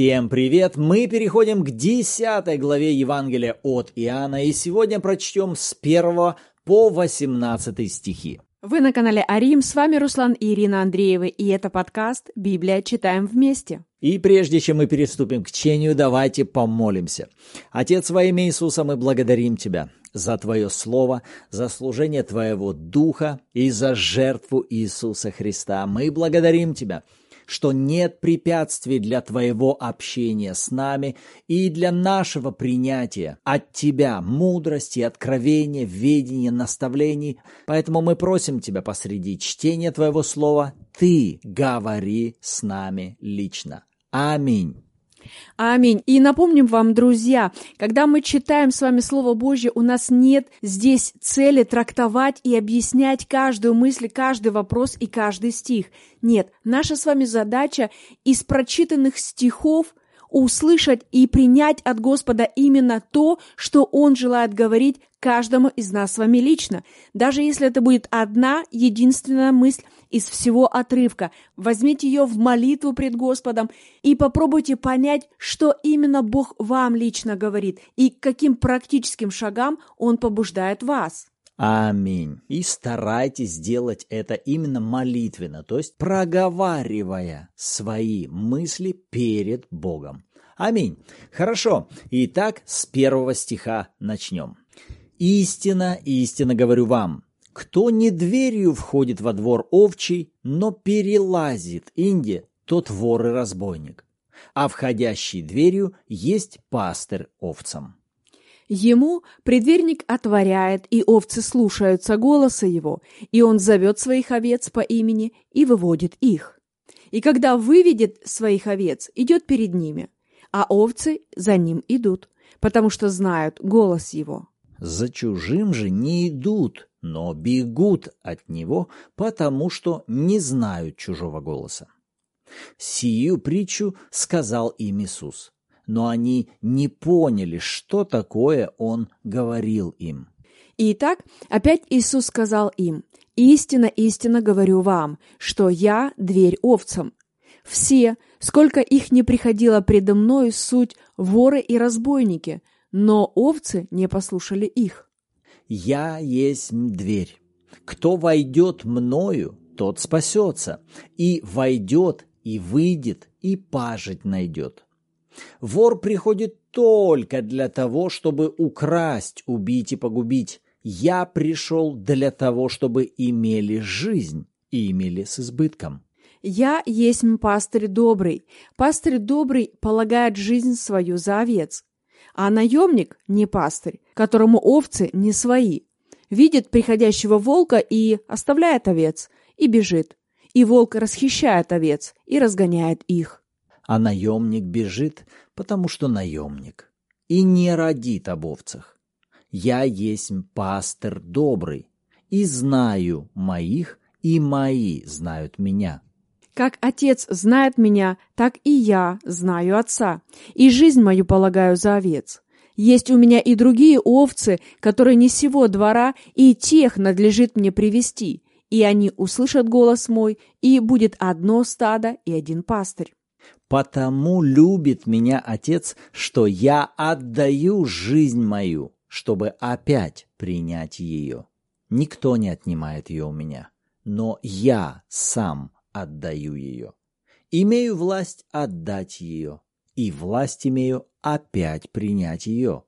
Всем привет! Мы переходим к 10 главе Евангелия от Иоанна, и сегодня прочтем с 1 по 18 стихи. Вы на канале Арим, с вами Руслан и Ирина Андреевы, и это подкаст «Библия. Читаем вместе». И прежде чем мы приступим к чтению, давайте помолимся. Отец, во имя Иисуса мы благодарим Тебя за Твое Слово, за служение Твоего Духа и за жертву Иисуса Христа. Мы благодарим Тебя, что нет препятствий для Твоего общения с нами и для нашего принятия от Тебя мудрости, откровения, ведения, наставлений. Поэтому мы просим Тебя посреди чтения Твоего Слова, Ты говори с нами лично. Аминь. Аминь. И напомним вам, друзья, когда мы читаем с вами Слово Божье, у нас нет здесь цели трактовать и объяснять каждую мысль, каждый вопрос и каждый стих. Нет, наша с вами задача из прочитанных стихов услышать и принять от Господа именно то, что Он желает говорить каждому из нас с вами лично. Даже если это будет одна единственная мысль из всего отрывка, возьмите ее в молитву пред Господом и попробуйте понять, что именно Бог вам лично говорит и к каким практическим шагам Он побуждает вас. Аминь. И старайтесь делать это именно молитвенно, то есть проговаривая свои мысли перед Богом. Аминь. Хорошо. Итак, с 1 стиха начнем. «Истина, истинно говорю вам, кто не дверью входит во двор овчий, но перелазит инде, тот вор и разбойник, а входящий дверью есть пастырь овцам». Ему предверник отворяет, и овцы слушаются голоса его, и он зовет своих овец по имени и выводит их. И когда выведет своих овец, идет перед ними, а овцы за ним идут, потому что знают голос его. За чужим же не идут, но бегут от него, потому что не знают чужого голоса. Сию притчу сказал им Иисус. Но они не поняли, что такое Он говорил им. Итак, опять Иисус сказал им: «Истинно, истинно говорю вам, что я дверь овцам. Все, сколько их не приходило предо мною, суть воры и разбойники, но овцы не послушали их. Я есть дверь. Кто войдет мною, тот спасется, и войдет, и выйдет, и пажить найдет. Вор приходит только для того, чтобы украсть, убить и погубить. Я пришел для того, чтобы имели жизнь и имели с избытком. Я есть пастырь добрый. Пастырь добрый полагает жизнь свою за овец. А наемник не пастырь, которому овцы не свои. Видит приходящего волка и оставляет овец, и бежит. И волк расхищает овец и разгоняет их. А наемник бежит, потому что наемник, и не родит об овцах. Я есть пастырь добрый, и знаю моих, и мои знают меня. Как Отец знает меня, так и я знаю Отца, и жизнь мою полагаю за овец. Есть у меня и другие овцы, которые не сего двора, и тех надлежит мне привести, и они услышат голос мой, и будет одно стадо и один пастырь. Потому любит меня Отец, что я отдаю жизнь мою, чтобы опять принять ее. Никто не отнимает ее у меня, но я сам отдаю ее. Имею власть отдать ее, и власть имею опять принять ее.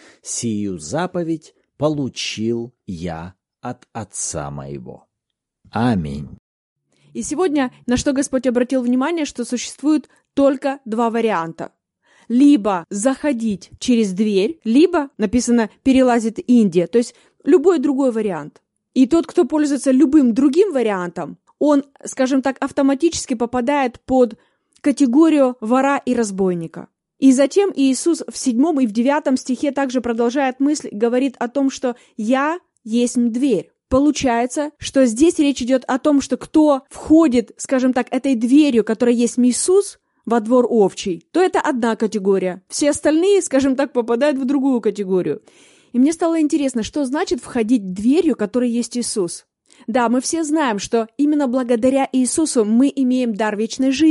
Сию заповедь получил я от Отца моего. Аминь. И сегодня на что Господь обратил внимание, что существует только два варианта. Либо заходить через дверь, либо, написано, перелазит Индия, то есть любой другой вариант. И тот, кто пользуется любым другим вариантом, он, скажем так, автоматически попадает под категорию вора и разбойника. И затем Иисус в 7 и в 9 стихе также продолжает мысль, говорит о том, что «Я есть дверь». Получается, что здесь речь идет о том, что кто входит, скажем так, этой дверью, которая есть Иисус, во двор овчий, то это одна категория. Все остальные, скажем так, попадают в другую категорию. И мне стало интересно, что значит входить дверью, которой есть Иисус. Да, мы все знаем, что именно благодаря Иисусу мы имеем дар вечной жизни.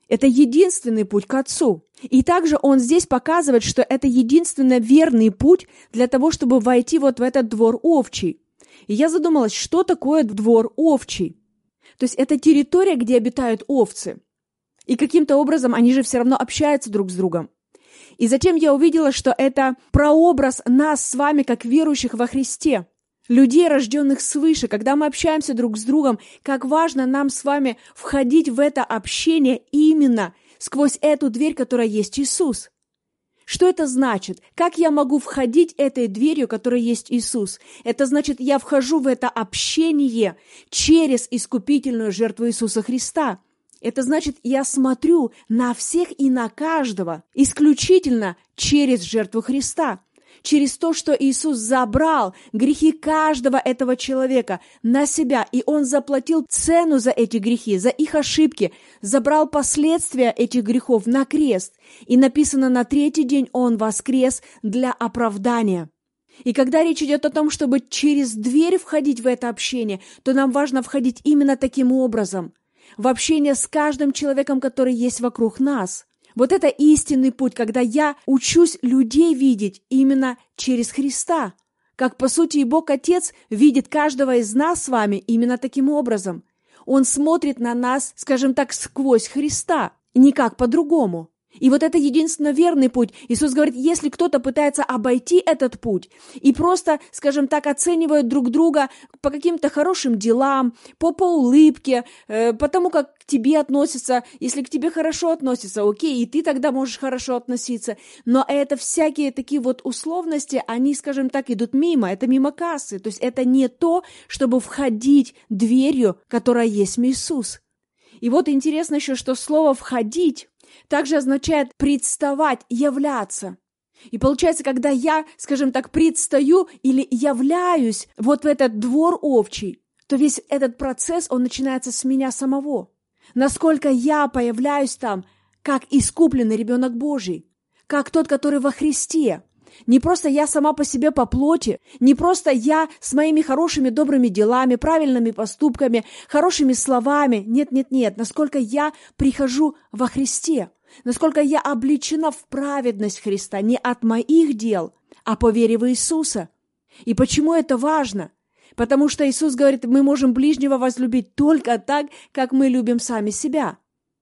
Это единственный путь к Отцу. И также он здесь показывает, что это единственно верный путь для того, чтобы войти вот в этот двор овчий. И я задумалась, что такое двор овчий? То есть это территория, где обитают овцы. И каким-то образом они же все равно общаются друг с другом. И затем я увидела, что это прообраз нас с вами, как верующих во Христе. Людей, рожденных свыше, когда мы общаемся друг с другом, как важно нам с вами входить в это общение именно сквозь эту дверь, которая есть Иисус. Что это значит? Как я могу входить этой дверью, которая есть Иисус? Это значит, я вхожу в это общение через искупительную жертву Иисуса Христа. Это значит, я смотрю на всех и на каждого исключительно через жертву Христа. Через то, что Иисус забрал грехи каждого этого человека на себя, и Он заплатил цену за эти грехи, за их ошибки, забрал последствия этих грехов на крест. И написано, на третий день Он воскрес для оправдания. И когда речь идет о том, чтобы через дверь входить в это общение, то нам важно входить именно таким образом, в общение с каждым человеком, который есть вокруг нас. Вот это истинный путь, когда я учусь людей видеть именно через Христа. Как, по сути, и Бог Отец видит каждого из нас с вами именно таким образом. Он смотрит на нас, скажем так, сквозь Христа, никак по-другому. И вот это единственно верный путь. Иисус говорит, если кто-то пытается обойти этот путь и просто, скажем так, оценивают друг друга по каким-то хорошим делам, по улыбке, по тому, как к тебе относятся, если к тебе хорошо относятся, окей, и ты тогда можешь хорошо относиться. Но это всякие такие вот условности, они, скажем так, идут мимо, это мимо кассы. То есть это не то, чтобы входить дверью, которая есть Иисус. И вот интересно еще, что слово «входить» также означает представать, являться. И получается, когда я, скажем так, предстаю или являюсь вот в этот двор овчий, то весь этот процесс, он начинается с меня самого. Насколько я появляюсь там, как искупленный ребенок Божий, как тот, который во Христе. Не просто я сама по себе по плоти, не просто я с моими хорошими добрыми делами, правильными поступками, хорошими словами. Нет. Насколько я прихожу во Христе, насколько я облечена в праведность Христа не от моих дел, а по вере в Иисуса. И почему это важно? Потому что Иисус говорит, мы можем ближнего возлюбить только так, как мы любим сами себя.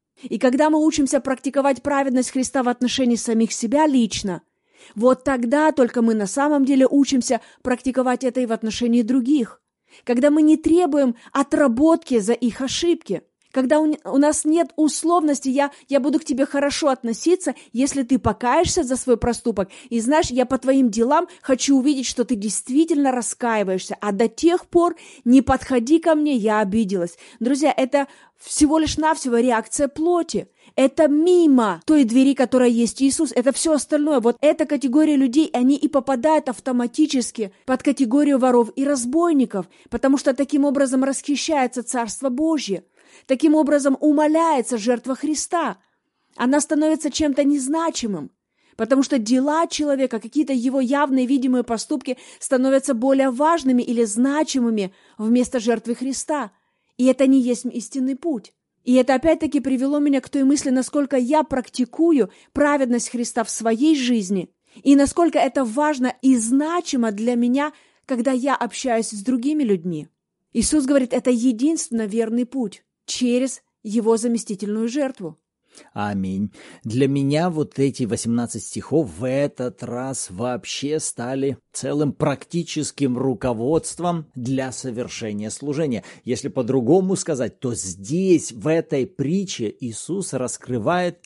И когда мы учимся практиковать праведность Христа в отношении самих себя лично, вот тогда только мы на самом деле учимся практиковать это и в отношении других. Когда мы не требуем отработки за их ошибки. Когда у нас нет условности, я буду к тебе хорошо относиться, если ты покаешься за свой проступок. И знаешь, я по твоим делам хочу увидеть, что ты действительно раскаиваешься. А до тех пор не подходи ко мне, я обиделась. Друзья, это всего лишь навсего реакция плоти. Это мимо той двери, которая есть Иисус. Это все остальное. Вот эта категория людей, они и попадают автоматически под категорию воров и разбойников, потому что таким образом расхищается Царство Божье. Таким образом умаляется жертва Христа. Она становится чем-то незначимым, потому что дела человека, какие-то его явные видимые поступки становятся более важными или значимыми вместо жертвы Христа. И это не есть истинный путь. И это опять-таки привело меня к той мысли, насколько я практикую праведность Христа в своей жизни, и насколько это важно и значимо для меня, когда я общаюсь с другими людьми. Иисус говорит, это единственно верный путь через Его заместительную жертву. Аминь. Для меня вот эти 18 стихов в этот раз вообще стали целым практическим руководством для совершения служения. Если по-другому сказать, то здесь, в этой притче, Иисус раскрывает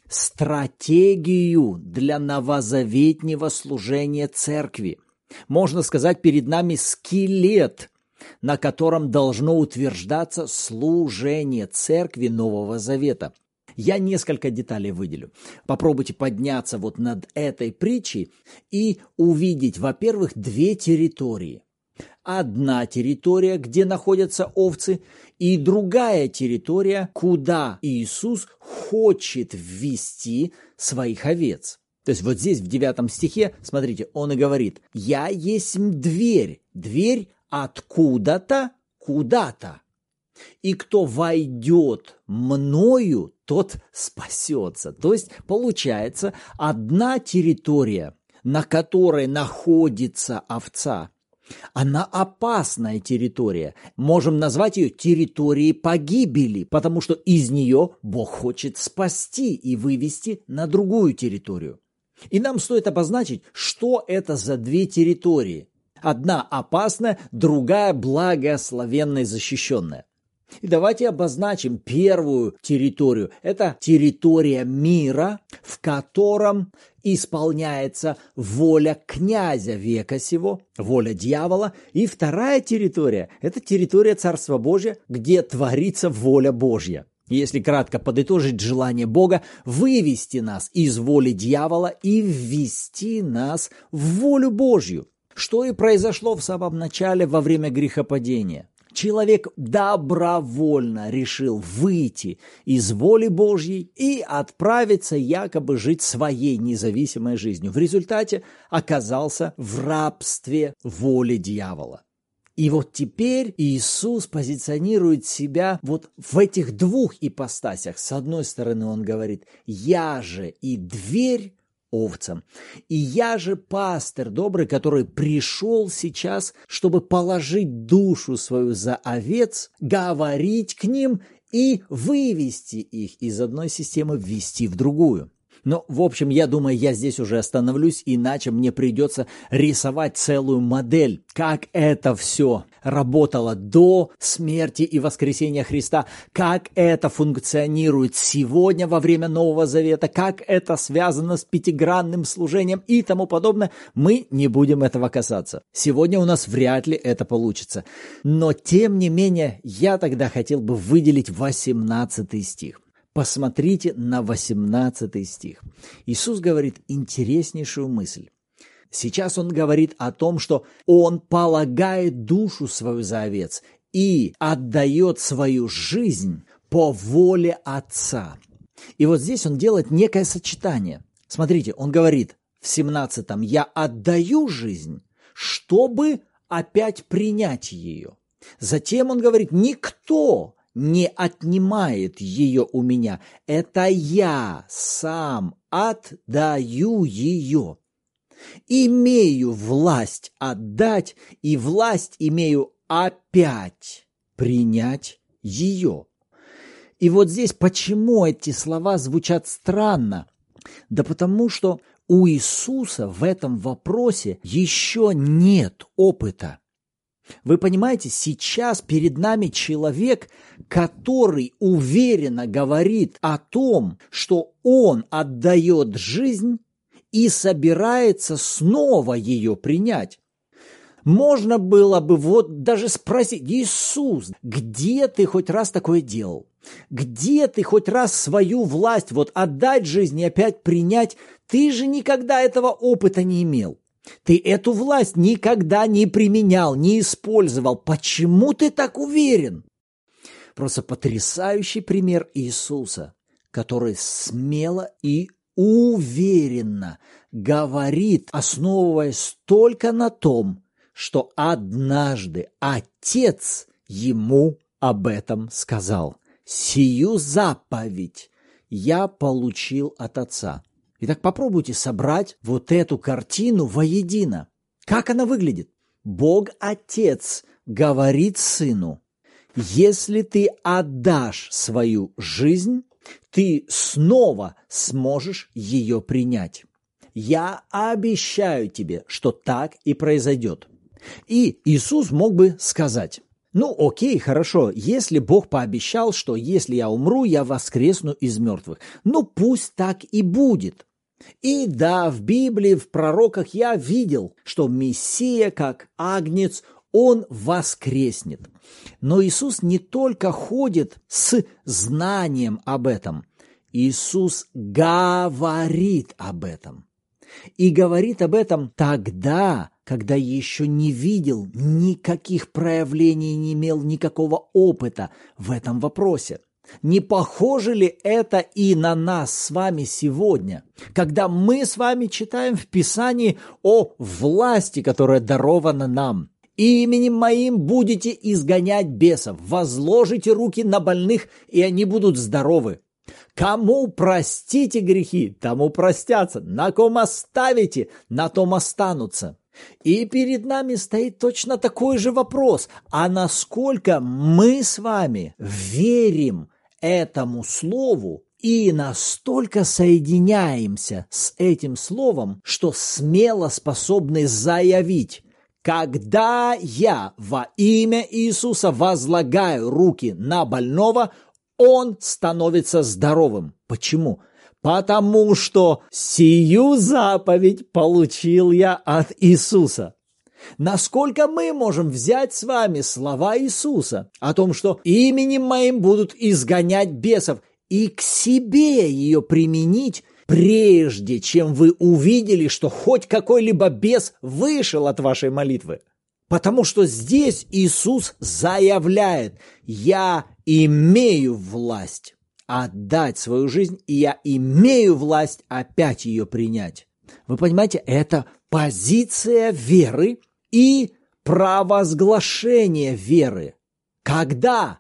стратегию для новозаветнего служения церкви. Можно сказать, перед нами скелет, на котором должно утверждаться служение церкви Нового Завета. Я несколько деталей выделю. Попробуйте подняться вот над этой притчей и увидеть, во-первых, две территории. Одна территория, где находятся овцы, и другая территория, куда Иисус хочет ввести своих овец. То есть вот здесь в 9 стихе, смотрите, он и говорит, «Я есть дверь, дверь откуда-то, куда-то». И кто войдет мною, тот спасется. То есть получается одна территория, на которой находится овца, она опасная территория. Можем назвать ее территорией погибели, потому что из нее Бог хочет спасти и вывести на другую территорию. И нам стоит обозначить, что это за две территории. Одна опасная, другая благословенная и защищенная. И давайте обозначим первую территорию. Это территория мира, в котором исполняется воля князя века сего, воля дьявола. И вторая территория – это территория Царства Божия, где творится воля Божья. Если кратко подытожить, желание Бога вывести нас из воли дьявола и ввести нас в волю Божью. Что и произошло в самом начале во время грехопадения. Человек добровольно решил выйти из воли Божьей и отправиться якобы жить своей независимой жизнью. В результате оказался в рабстве воли дьявола. И вот теперь Иисус позиционирует себя вот в этих двух ипостасях. С одной стороны, он говорит: «Я же и дверь овцам, и я же пастырь добрый, который пришел сейчас, чтобы положить душу свою за овец, говорить к ним и вывести их из одной системы, ввести в другую». Но, в общем, я думаю, я здесь уже остановлюсь, иначе мне придется рисовать целую модель, как это все работало до смерти и воскресения Христа, как это функционирует сегодня во время Нового Завета, как это связано с пятигранным служением и тому подобное. Мы не будем этого касаться. Сегодня у нас вряд ли это получится. Но, тем не менее, я тогда хотел бы выделить 18 стих. Посмотрите на 18 стих. Иисус говорит интереснейшую мысль. Сейчас он говорит о том, что он полагает душу свою за овец и отдает свою жизнь по воле Отца. И вот здесь он делает некое сочетание. Смотрите, он говорит в 17-м: «Я отдаю жизнь, чтобы опять принять ее». Затем он говорит: «Никто не отнимает ее у меня, это я сам отдаю ее. Имею власть отдать, и власть имею опять принять ее». И вот здесь почему эти слова звучат странно? Да потому что у Иисуса в этом вопросе еще нет опыта. Вы понимаете, сейчас перед нами человек, который уверенно говорит о том, что он отдает жизнь и собирается снова ее принять. Можно было бы вот даже спросить: Иисус, где ты хоть раз такое делал? Где ты хоть раз свою власть вот отдать жизнь и опять принять? Ты же никогда этого опыта не имел. Ты эту власть никогда не применял, не использовал. Почему ты так уверен? Просто потрясающий пример Иисуса, который смело и уверенно говорит, основываясь только на том, что однажды Отец ему об этом сказал. «Сию заповедь я получил от Отца». Итак, попробуйте собрать вот эту картину воедино. Как она выглядит? Бог Отец говорит Сыну: если ты отдашь свою жизнь, ты снова сможешь ее принять. Я обещаю тебе, что так и произойдет. И Иисус мог бы сказать: ну окей, хорошо, если Бог пообещал, что если я умру, я воскресну из мертвых, ну пусть так и будет. И да, в Библии, в пророках я видел, что Мессия, как агнец, он воскреснет. Но Иисус не только ходит с знанием об этом, Иисус говорит об этом. И говорит об этом тогда, когда еще не видел никаких проявлений, не имел никакого опыта в этом вопросе. Не похоже ли это и на нас с вами сегодня, когда мы с вами читаем в Писании о власти, которая дарована нам, Именем моим будете изгонять бесов, возложите руки на больных, и они будут здоровы. Кому простите грехи, тому простятся, на ком оставите, на том останутся». И перед нами стоит точно такой же вопрос: а насколько мы с вами верим этому слову и настолько соединяемся с этим словом, что смело способны заявить: когда я во имя Иисуса возлагаю руки на больного, он становится здоровым. Почему? Потому что сию заповедь получил я от Иисуса. Насколько мы можем взять с вами слова Иисуса о том, что именем моим будут изгонять бесов, и к себе ее применить, прежде чем вы увидели, что хоть какой-либо бес вышел от вашей молитвы? Потому что здесь Иисус заявляет: «Я имею власть отдать свою жизнь, и я имею власть опять ее принять». Вы понимаете, это позиция веры и провозглашение веры. Когда?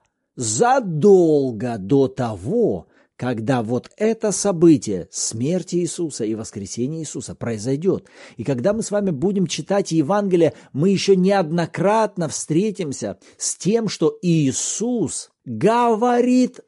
Задолго до того, когда вот это событие смерти Иисуса и воскресения Иисуса произойдет. И когда мы с вами будем читать Евангелие, мы еще неоднократно встретимся с тем, что Иисус говорит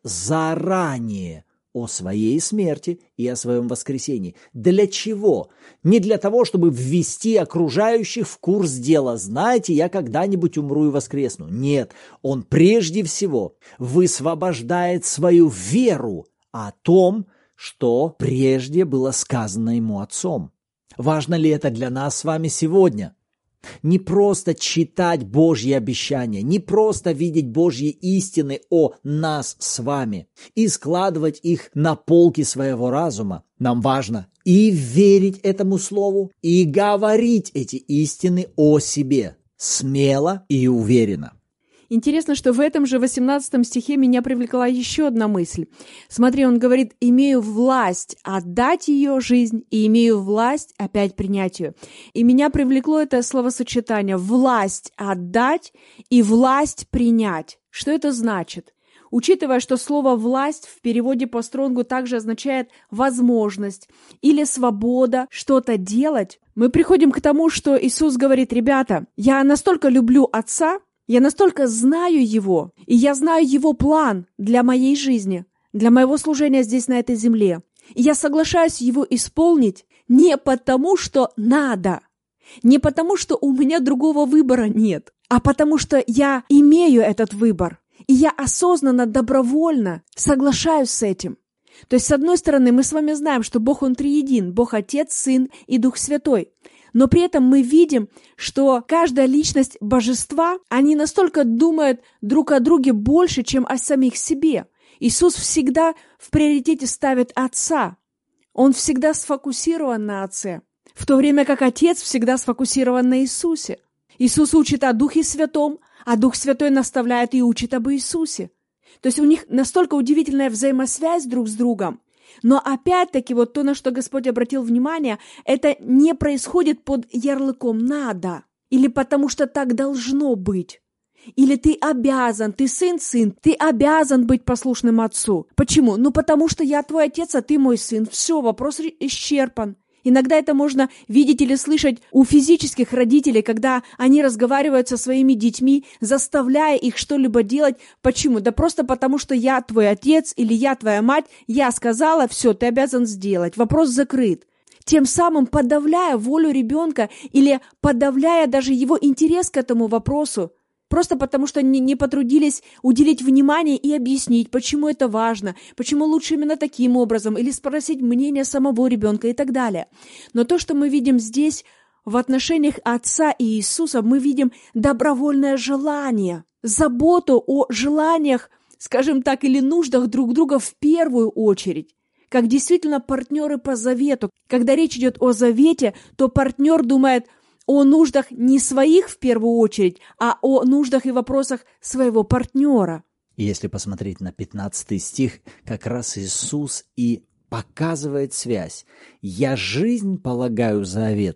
заранее о своей смерти и о своем воскресении. Для чего? Не для того, чтобы ввести окружающих в курс дела. Знаете, я когда-нибудь умру и воскресну. Нет, он прежде всего высвобождает свою веру о том, что прежде было сказано ему Отцом. Важно ли это для нас с вами сегодня? Не просто читать Божьи обещания, не просто видеть Божьи истины о нас с вами и складывать их на полки своего разума. Нам важно и верить этому слову, и говорить эти истины о себе смело и уверенно. Интересно, что в этом же 18 стихе меня привлекла еще одна мысль. Смотри, он говорит: «Имею власть отдать ее жизнь, и имею власть опять принять ее». И меня привлекло это словосочетание «власть отдать» и «власть принять». Что это значит? Учитывая, что слово «власть» в переводе по Стронгу также означает «возможность» или «свобода что-то делать», мы приходим к тому, что Иисус говорит: «Ребята, я настолько люблю Отца, я настолько знаю Его, и я знаю Его план для моей жизни, для моего служения здесь, на этой земле. И я соглашаюсь его исполнить не потому, что надо, не потому, что у меня другого выбора нет, а потому что я имею этот выбор, и я осознанно, добровольно соглашаюсь с этим». То есть, с одной стороны, мы с вами знаем, что Бог, Он триедин, Бог Отец, Сын и Дух Святой. Но при этом мы видим, что каждая личность божества, они настолько думают друг о друге больше, чем о самих себе. Иисус всегда в приоритете ставит Отца. Он всегда сфокусирован на Отце, в то время как Отец всегда сфокусирован на Иисусе. Иисус учит о Духе Святом, а Дух Святой наставляет и учит об Иисусе. То есть у них настолько удивительная взаимосвязь друг с другом. Но опять-таки вот то, на что Господь обратил внимание, это не происходит под ярлыком «надо» или потому что так должно быть. Или ты обязан, ты сын, ты обязан быть послушным отцу. Почему? Ну потому что я твой отец, а ты мой сын. Все, вопрос исчерпан. Иногда это можно видеть или слышать у физических родителей, когда они разговаривают со своими детьми, заставляя их что-либо делать. Почему? Да просто потому, что я твой отец или я твоя мать, я сказала, все, ты обязан сделать. Вопрос закрыт. Тем самым подавляя волю ребенка или подавляя даже его интерес к этому вопросу. Просто потому, что не потрудились уделить внимание и объяснить, почему это важно, почему лучше именно таким образом, или спросить мнение самого ребенка и так далее. Но то, что мы видим здесь в отношениях Отца и Иисуса, мы видим добровольное желание, заботу о желаниях, скажем так, или нуждах друг друга в первую очередь. Как действительно партнеры по завету. Когда речь идет о завете, то партнер думает о нуждах не своих в первую очередь, а о нуждах и вопросах своего партнера. Если посмотреть на 15 стих, как раз Иисус и показывает связь. «Я жизнь полагаю за овец».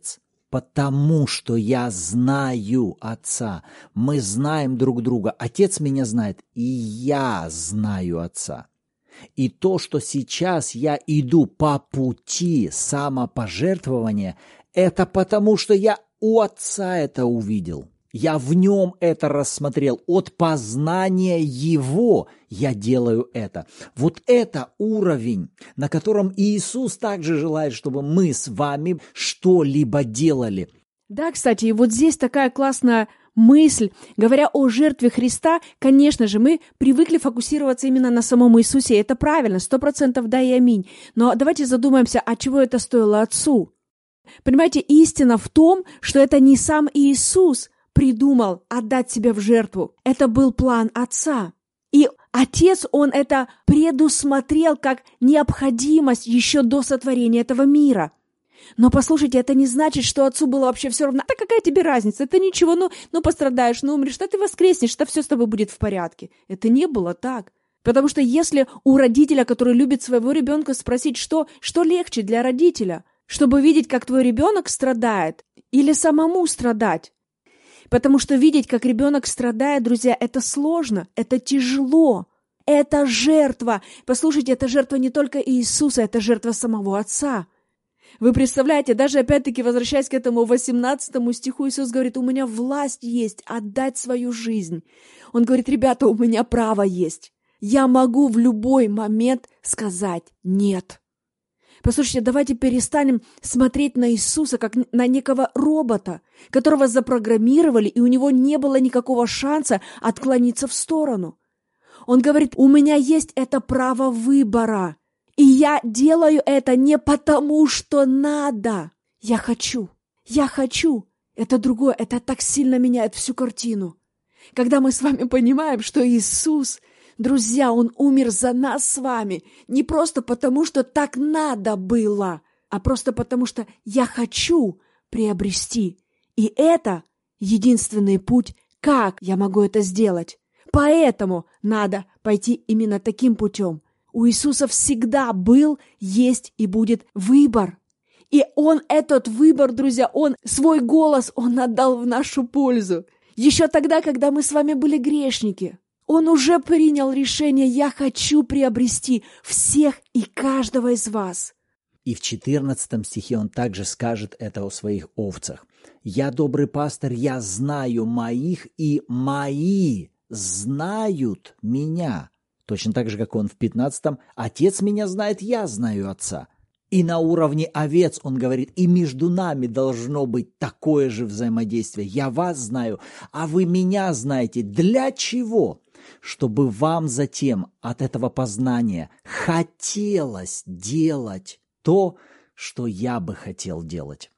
потому что я знаю Отца. Мы знаем друг друга. Отец меня знает, и я знаю Отца. И то, что сейчас я иду по пути самопожертвования, это потому, что я у Отца это увидел. Я в нем это рассмотрел. От познания Его я делаю это. Вот это уровень, на котором Иисус также желает, чтобы мы с вами что-либо делали. Да, кстати, и вот здесь такая классная мысль. Говоря о жертве Христа, конечно же, мы привыкли фокусироваться именно на самом Иисусе. Это правильно, 100% да и аминь. Но давайте задумаемся, а чего это стоило Отцу? Понимаете, истина в том, что это не сам Иисус придумал отдать себя в жертву. Это был план Отца. И Отец, Он это предусмотрел как необходимость еще до сотворения этого мира. Но послушайте, это не значит, что Отцу было вообще все равно. Да какая тебе разница? Это ничего, ну пострадаешь, ну умрешь, да ты воскреснешь, да все с тобой будет в порядке. Это не было так. Потому что если у родителя, который любит своего ребенка, спросить, что легче для родителя, чтобы видеть, как твой ребенок страдает, или самому страдать? Потому что видеть, как ребенок страдает, друзья, это сложно, это тяжело, это жертва. Послушайте, это жертва не только Иисуса, это жертва самого Отца. Вы представляете, даже опять-таки, возвращаясь к этому 18 стиху, Иисус говорит, у меня власть есть отдать свою жизнь. Он говорит, ребята, у меня право есть. Я могу в любой момент сказать «нет». Послушайте, давайте перестанем смотреть на Иисуса как на некого робота, которого запрограммировали, и у него не было никакого шанса отклониться в сторону. Он говорит, у меня есть это право выбора, и я делаю это не потому, что надо. Я хочу. Это другое, это так сильно меняет всю картину. Когда мы с вами понимаем, что Иисус... Друзья, Он умер за нас с вами не просто потому, что так надо было, а просто потому, что я хочу приобрести. И это единственный путь, как я могу это сделать. Поэтому надо пойти именно таким путем. У Иисуса всегда был, есть и будет выбор. И Он этот выбор, друзья, Он свой голос, Он отдал в нашу пользу. Еще тогда, когда мы с вами были грешники. Он уже принял решение, я хочу приобрести всех и каждого из вас. И в 14 стихе он также скажет это о своих овцах. «Я добрый пастырь, я знаю моих, и мои знают меня». Точно так же, как он в 15-м. «Отец меня знает, я знаю Отца». И на уровне овец он говорит, и между нами должно быть такое же взаимодействие. Я вас знаю, а вы меня знаете. Для чего? Чтобы вам затем от этого познания хотелось делать то, что я бы хотел делать.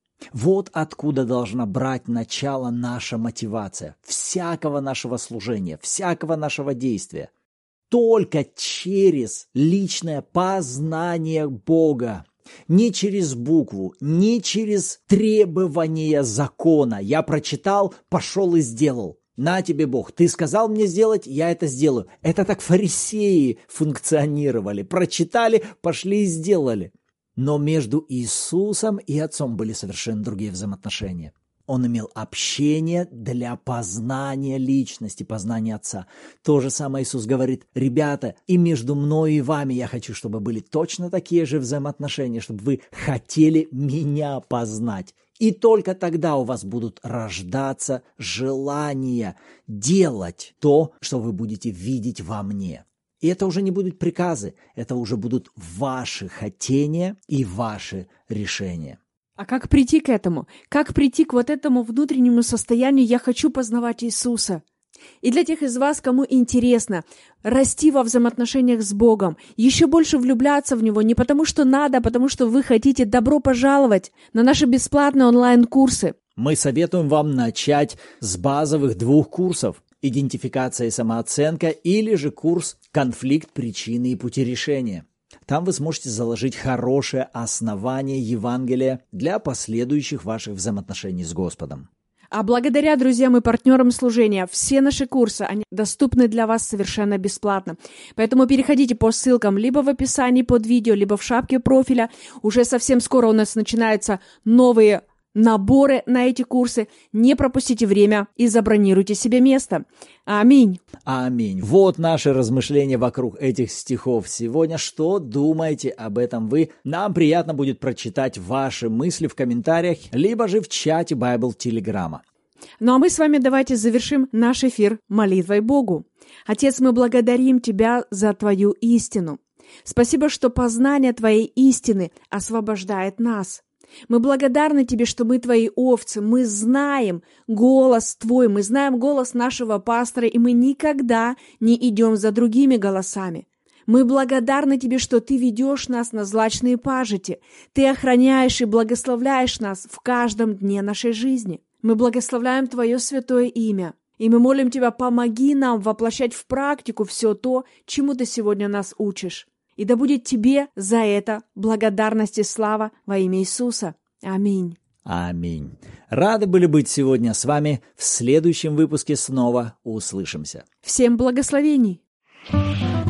Вот откуда должна брать начало наша мотивация, всякого нашего служения, всякого нашего действия. Только через личное познание Бога, не через букву, не через требования закона. Я прочитал, пошел и сделал. На тебе Бог, ты сказал мне сделать, я это сделаю. Это так фарисеи функционировали. Прочитали, пошли и сделали. Но между Иисусом и Отцом были совершенно другие взаимоотношения. Он имел общение для познания личности, познания Отца. То же самое Иисус говорит, ребята, и между мной и вами я хочу, чтобы были точно такие же взаимоотношения, чтобы вы хотели меня познать. И только тогда у вас будут рождаться желания делать то, что вы будете видеть во мне. И это уже не будут приказы, это уже будут ваши хотения и ваши решения. А как прийти к этому? Как прийти к вот этому внутреннему состоянию «я хочу познавать Иисуса»? И для тех из вас, кому интересно расти во взаимоотношениях с Богом, еще больше влюбляться в Него не потому, что надо, а потому, что вы хотите, добро пожаловать на наши бесплатные онлайн-курсы. Мы советуем вам начать с базовых 2 курсов «Идентификация и самооценка» или же курс «Конфликт, причины и пути решения». Там вы сможете заложить хорошее основание Евангелия для последующих ваших взаимоотношений с Господом. А благодаря друзьям и партнерам служения, все наши курсы, они доступны для вас совершенно бесплатно. Поэтому переходите по ссылкам либо в описании под видео, либо в шапке профиля. Уже совсем скоро у нас начинаются новые наборы на эти курсы. Не пропустите время и забронируйте себе место. Аминь. Аминь. Вот наши размышления вокруг этих стихов сегодня. Что думаете об этом вы? Нам приятно будет прочитать ваши мысли в комментариях, либо же в чате Bible Телеграма. Ну а мы с вами давайте завершим наш эфир молитвой Богу. Отец, мы благодарим Тебя за Твою истину. Спасибо, что познание Твоей истины освобождает нас. Мы благодарны Тебе, что мы Твои овцы, мы знаем голос Твой, мы знаем голос нашего пастора, и мы никогда не идем за другими голосами. Мы благодарны Тебе, что Ты ведешь нас на злачные пажити, Ты охраняешь и благословляешь нас в каждом дне нашей жизни. Мы благословляем Твое святое имя, и мы молим Тебя, помоги нам воплощать в практику все то, чему Ты сегодня нас учишь. И да будет Тебе за это благодарность и слава во имя Иисуса. Аминь. Аминь. Рады были быть сегодня с вами. В следующем выпуске снова услышимся. Всем благословений.